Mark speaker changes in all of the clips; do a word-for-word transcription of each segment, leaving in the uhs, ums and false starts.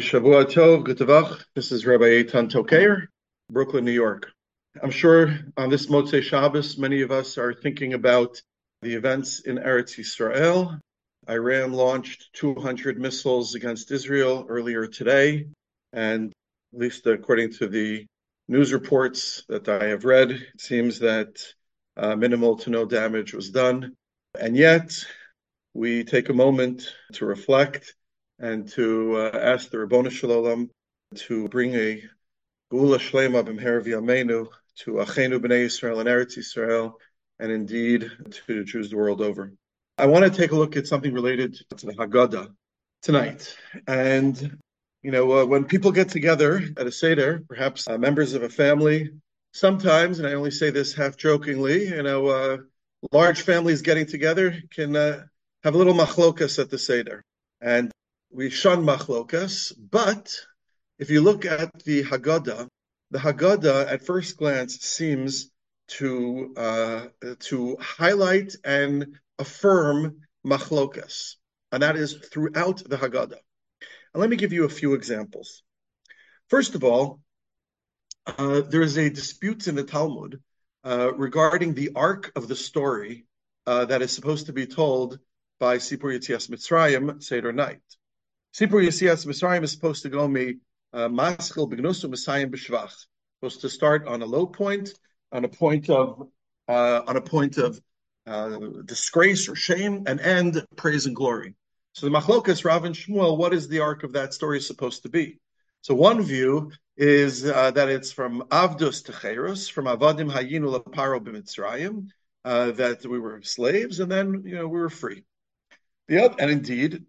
Speaker 1: Shavua Tov, Gutavach. This is Rabbi Eitan Tokayer, Brooklyn, New York. I'm sure on this Motzei Shabbos, many of us are thinking about the events in Eretz Yisrael. Iran launched two hundred missiles against Israel earlier today, and at least according to the news reports that I have read, it seems that uh, minimal to no damage was done. And yet, we take a moment to reflect and to uh, ask the Ribono Shel Olam to bring a Geula Shlema b'mehera v'yameinu to Achenu b'nei Yisrael and Eretz Yisrael, and indeed to the Jews the world over. I want to take a look at something related to the Haggadah tonight. And, you know, uh, when people get together at a Seder, perhaps uh, members of a family, sometimes, and I only say this half jokingly, you know, uh, large families getting together can uh, have a little machlokas at the Seder. And we shun machlokas, but if you look at the Haggadah, the Haggadah at first glance seems to uh, to highlight and affirm machlokas, and that is throughout the Haggadah. And let me give you a few examples. First of all, uh, there is a dispute in the Talmud uh, regarding the arc of the story uh, that is supposed to be told by Sipur Yetzias Mitzrayim Seder night. Sipur Yetzias Mitzrayim is supposed to go me Maschil B'Gnusu Messiah B'Shvach, supposed to start on a low point, on a point of uh, on a point of uh, disgrace or shame, and end praise and glory. So the Machlokas, Rav and Shmuel, what is the arc of that story supposed to be? So one view is uh, that it's from Avdus to Cherus, from Avadim Hayinu Laparo B'Mitzrayim, uh, that we were slaves and then you know we were free. The other, and indeed.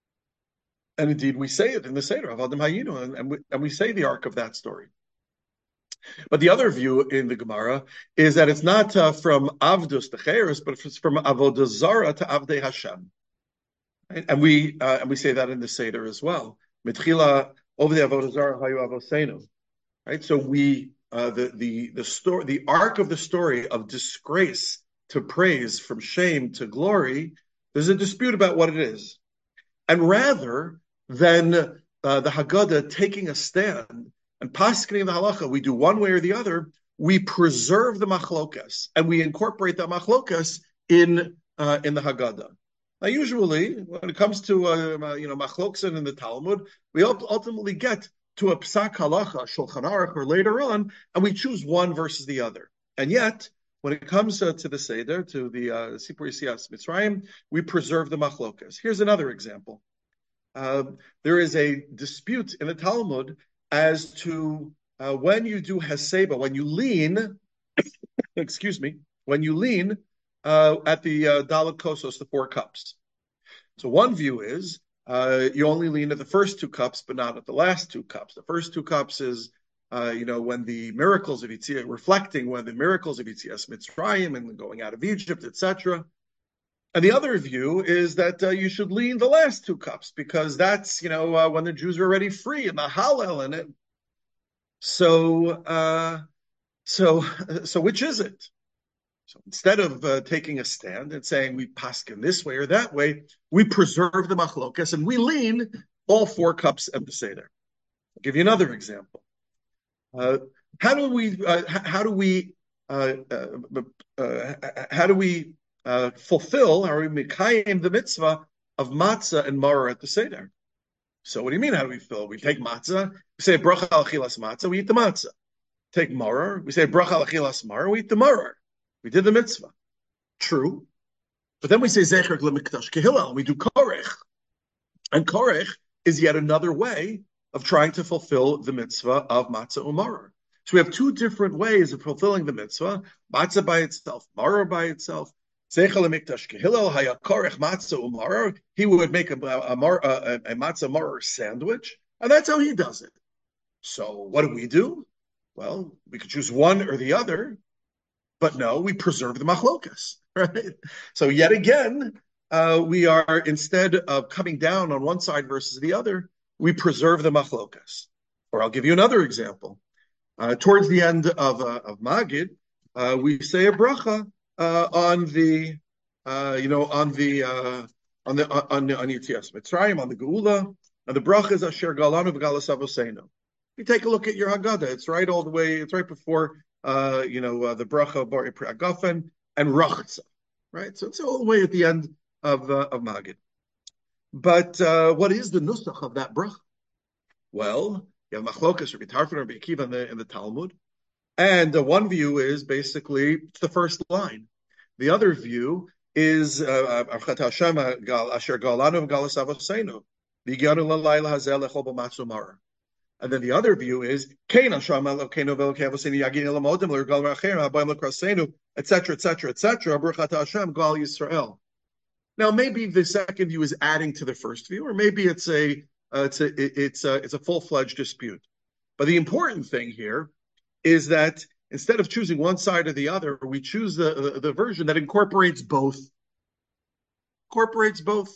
Speaker 1: And indeed, we say it in the Seder of Adam Hayinu, and, and, we, and we say the arc of that story. But the other view in the Gemara is that it's not uh, from Avdus to Cherus, but it's from Avodah Zara to Avdei Hashem. Right? And we uh, and we say that in the Seder as well. Mitchila over the Avodah Zara Hayu Avosenu. Right. So we uh, the the the story, the arc of the story of disgrace to praise, from shame to glory. There's a dispute about what it is, and rather than uh, the Haggadah taking a stand and paskening the halacha, we do one way or the other. We preserve the machlokas and we incorporate the machlokas in uh, in the Haggadah. Now, usually, when it comes to uh, you know machlokas in the Talmud, we ultimately get to a psak halacha, Shulchan Aruch, or later on, and we choose one versus the other. And yet, when it comes uh, to the Seder, to the uh, Sipur Yetzias Mitzrayim, we preserve the machlokas. Here's another example. Uh, there is a dispute in the Talmud as to uh, when you do Heseba, when you lean, excuse me, when you lean uh, at the uh, Dalet Kosos, the four cups. So one view is uh, you only lean at the first two cups, but not at the last two cups. The first two cups is, uh, you know, when the miracles of Yetzias, reflecting when the miracles of Yetzias Mitzrayim and going out of Egypt, et cetera. And the other view is that uh, you should lean the last two cups because that's, you know, uh, when the Jews were already free and the Hallel in it. So, uh, so, so which is it? So instead of uh, taking a stand and saying we paskin this way or that way, we preserve the machlokas and we lean all four cups of the Seder. I'll give you another example. Uh, how do we? Uh, how do we? Uh, uh, uh, how do we? Uh, fulfill, or we mekayim the mitzvah of matzah and maror at the Seder. So what do you mean, how do we fill? We take matzah, we say bracha al achilas matzah, we eat the matzah. Take maror, we say bracha al achilas maror, we eat the maror. We did the mitzvah. True. But then we say zecher l'mikdash kehillel, we do korech. And korech is yet another way of trying to fulfill the mitzvah of matzah and maror. So we have two different ways of fulfilling the mitzvah, matzah by itself, maror by itself. He would make a, a, a, a, a matzah maror sandwich, and that's how he does it. So what do we do? Well, we could choose one or the other, but no, we preserve the machlokas, right? So yet again, uh, we are, instead of coming down on one side versus the other, we preserve the machlokas. Or I'll give you another example. Uh, towards the end of, uh, of Magid, uh, we say a bracha Uh, on the, uh, you know, on the, uh, on the, on the, on Yetzias Mitzrayim, on the Geula, And the bracha is Asher Galanu V'Galas Avoseinu. You take a look at your Haggadah. It's right all the way. It's right before, uh, you know, uh, the bracha Bari Pri Agafen and Rachza, right? So it's all the way at the end of uh, of Magid. But uh, what is the nusach of that bracha? Well, you have Machlokas, Rabbi Tarfon, Rabbi Akiva in the in the Talmud, and uh, one view is basically it's the first line. The other view is Avchat Hashem Gal Asher Galanu V'Galas Avoseinu V'Gyanu L'Layla Hazel Lechol B'Matzu Mara. And then the other view is Kain Hashem Elokeinu V'Elokei Avoseinu Yaginu L'Modim L'Regal Ra'Acherim Habayim L'Krasenu, et cetera, et cetera, et cetera. Avchat Hashem Gal Yisrael. Now, maybe the second view is adding to the first view, or maybe it's a uh, it's a it's a it's a full-fledged dispute. But the important thing here is that instead of choosing one side or the other, we choose the the, the version that incorporates both. Incorporates both.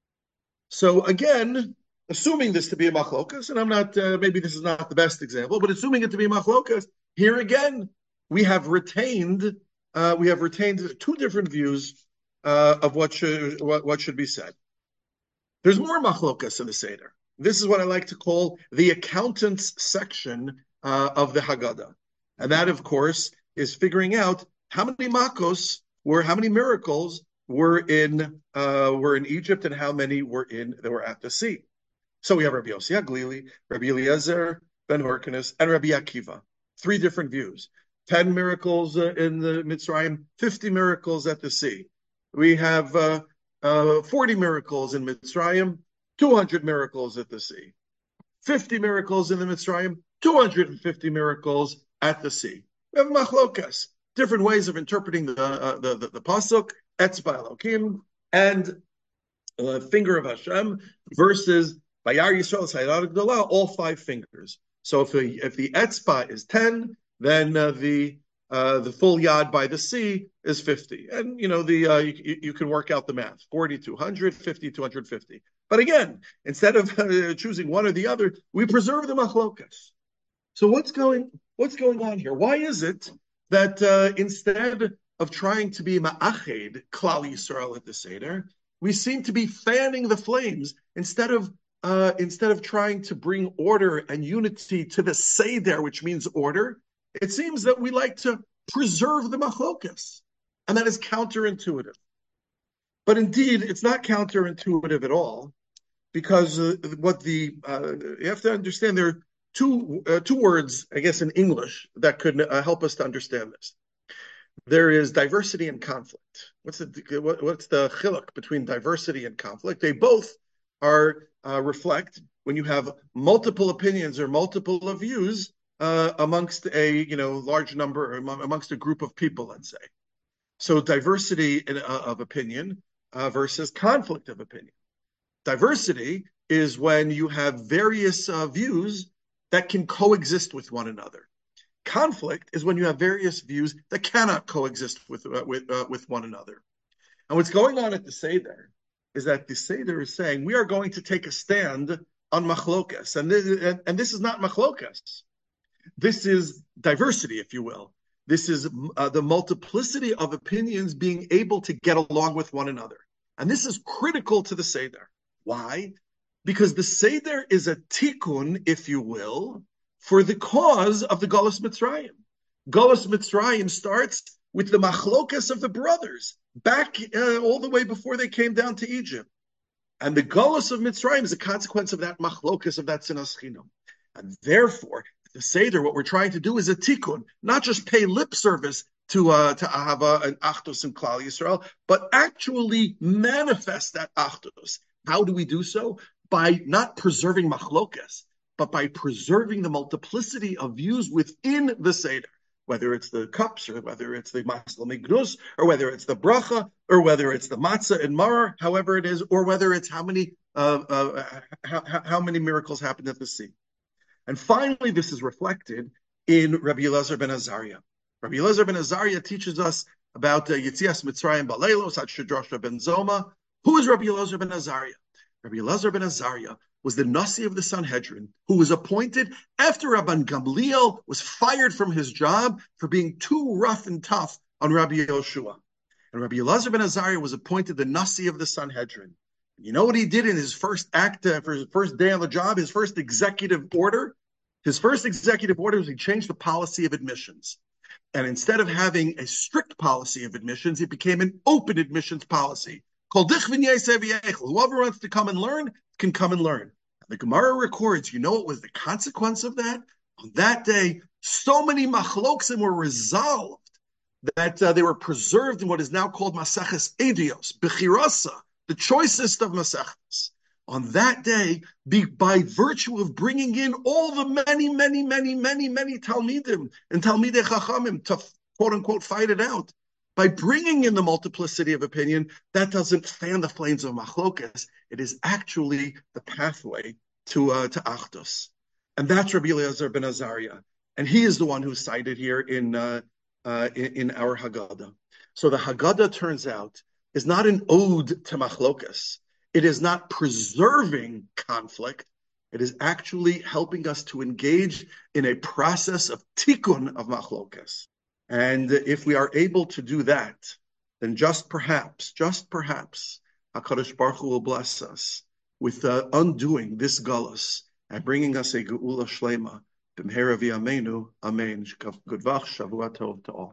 Speaker 1: So again, assuming this to be a machlokas, and I'm not uh, maybe this is not the best example, but assuming it to be a machlokas, here again we have retained uh, we have retained two different views. Uh, of what should what, what should be said. There's more machlokas in the Seder. This is what I like to call the accountants section uh, of the Haggadah, and that, of course, is figuring out how many makos were, how many miracles were in uh, were in Egypt, and how many were in that were at the sea. So we have Rabbi Yossi Haglili, Rabbi Eliezer ben Horkanus, and Rabbi Akiva. Three different views: ten miracles uh, in the Mitzrayim, fifty miracles at the sea. We have uh, uh, forty miracles in Mitzrayim, two hundred miracles at the sea. fifty miracles in the Mitzrayim, two hundred fifty miracles at the sea. We have machlokas, different ways of interpreting the uh, the, the, the pasuk, etzba Elokim, and uh, finger of Hashem, versus Bayar Yisrael Sayar Gdolah, all five fingers. So if the, if the etzba is ten, then uh, the Uh, the full yad by the sea is fifty. And, you know, the uh, you, you can work out the math, forty, two hundred, fifty, two hundred fifty. But again, instead of uh, choosing one or the other, we preserve the machlokas. So what's going what's going on here? Why is it that uh, instead of trying to be ma'ached, Klal Yisrael at the Seder, we seem to be fanning the flames instead of uh, instead of trying to bring order and unity to the Seder, which means order? It seems that we like to preserve the machlokas, and that is counterintuitive. But indeed, it's not counterintuitive at all, because uh, what the uh, you have to understand, there are two uh, two words, I guess, in English that could uh, help us to understand this. There is diversity and conflict. What's the what, what's the chiluk between diversity and conflict? They both are uh, reflect when you have multiple opinions or multiple views. Uh, amongst a you know large number, amongst a group of people, let's say. So diversity in, uh, of opinion uh, versus conflict of opinion. Diversity is when you have various uh, views that can coexist with one another. Conflict is when you have various views that cannot coexist with uh, with uh, with one another. And what's going on at the Seder is that the Seder is saying we are going to take a stand on machlokas, and this, and, and this is not machlokas. This is diversity, if you will. This is uh, the multiplicity of opinions being able to get along with one another. And this is critical to the Seder. Why? Because the Seder is a tikkun, if you will, for the cause of the Galus Mitzrayim. Galus Mitzrayim starts with the machlokas of the brothers, back uh, all the way before they came down to Egypt. And the Galus of Mitzrayim is a consequence of that machlokas, of that sinas chinam. And therefore, the Seder, what we're trying to do is a tikkun, not just pay lip service to uh, to ahava and achdus and Klal Yisrael, but actually manifest that achdus. How do we do so? By not preserving machlokas, but by preserving the multiplicity of views within the Seder, whether it's the cups, or whether it's the masla mignus, or whether it's the bracha, or whether it's the matzah and maror, however it is, or whether it's how many uh, uh, how, how many miracles happened at the sea. And finally, this is reflected in Rabbi Elazar ben Azariah. Rabbi Elazar ben Azariah teaches us about uh, Yetzias Mitzrayim Balelos at Shedrasha ben Zoma. Who is Rabbi Elazar ben Azariah? Rabbi Elazar ben Azariah was the Nasi of the Sanhedrin, who was appointed after Rabban Gamliel was fired from his job for being too rough and tough on Rabbi Yoshua. And Rabbi Elazar ben Azariah was appointed the Nasi of the Sanhedrin. You know what he did in his first act, uh, for his first day on the job, his first executive order? His first executive order was he changed the policy of admissions. And instead of having a strict policy of admissions, it became an open admissions policy. Whoever wants to come and learn can come and learn. The Gemara records, you know what was the consequence of that? On that day, so many machloksim were resolved that uh, they were preserved in what is now called Maseches Edios, Bechirasa, the choicest of Maseches. On that day, be, by virtue of bringing in all the many, many, many, many, many Talmidim and Talmidei Chachamim to quote unquote fight it out, by bringing in the multiplicity of opinion, that doesn't fan the flames of machlokas. It is actually the pathway to uh, to Achdus. And that's Rabbi Eliezer ben Azariah. And he is the one who's cited here in, uh, uh, in, in our Haggadah. So the Haggadah, turns out, is not an ode to machlokas. It is not preserving conflict. It is actually helping us to engage in a process of tikkun of machlokas. And if we are able to do that, then just perhaps, just perhaps, HaKadosh Baruch Hu will bless us with uh, undoing this galus and bringing us a geula shlema. B'mehera v'yameinu, amen. Good vach, Shavua tov to all.